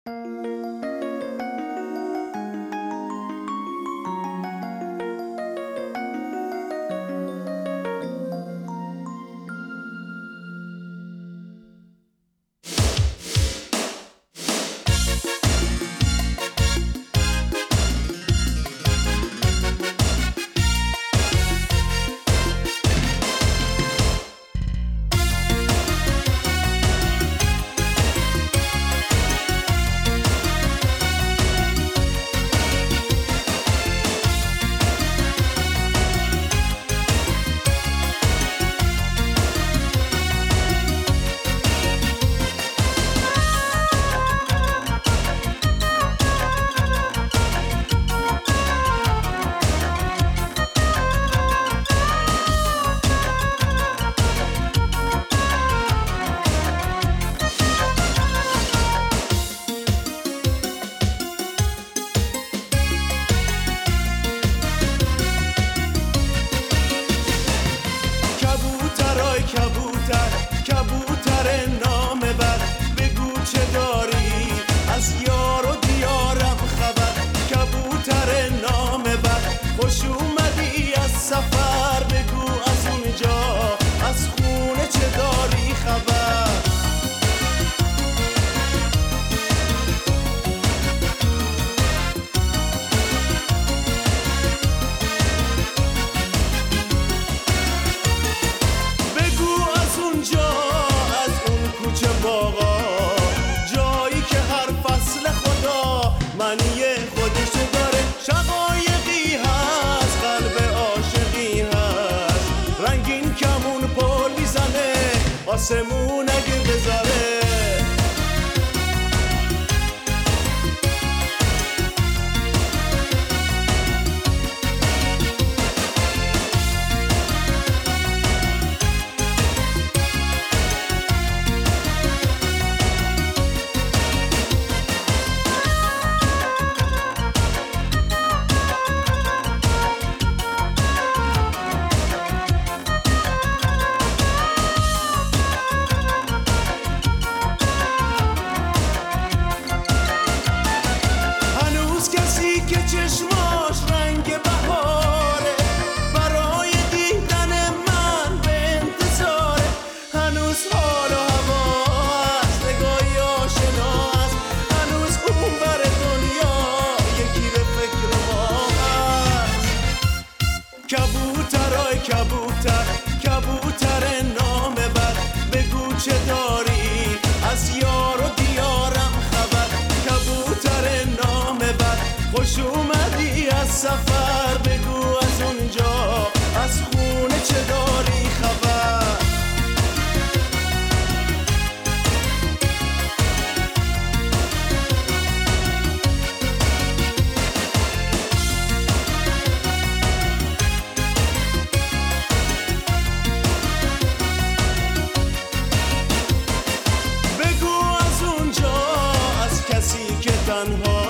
کبوتر نامه بر، بگو چه داری از یار و دیارم خبر. کبوتر نامه بر، خوش اومدی از سفر، بگو از اونجا از خونه چه داری خبر. جایی که هر فصل خدا معنی خودشو داره، شقایقی هست قلب عاشقی هست، رنگین کمون پل میزنه آسمون اگه بذاره. که چشماش رنگ بهاره، برای دیدن من به انتظاره. هنوز حال و هواست، نگاهی آشنا است، هنوز اون بر دنیا یکی به فکر ما هست. کبوترای کبوتر نامه بر، بگو چه داری از یار و دیارم خبر. کبوتر نامه بر، خوش اومدی از سفر، بگو از اونجا از خونه چه داری خبر. بگو از اونجا از کسی که تنها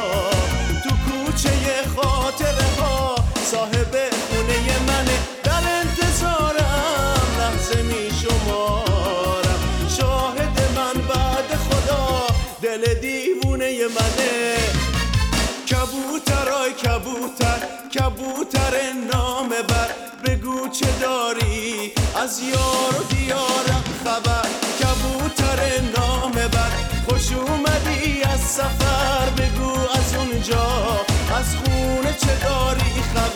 خاطره ها صاحب خونه منه، در انتظارم لحظه می شمارم، شاهد من بعد خدا دل دیوونه منه. کبوترای کبوتر نامه بر، بگو چه داری از یار و دیارم خبر. کبوتر نامه بر، خوش اومدی از سفر، بگو از اونجا از خونه چه داری خبر.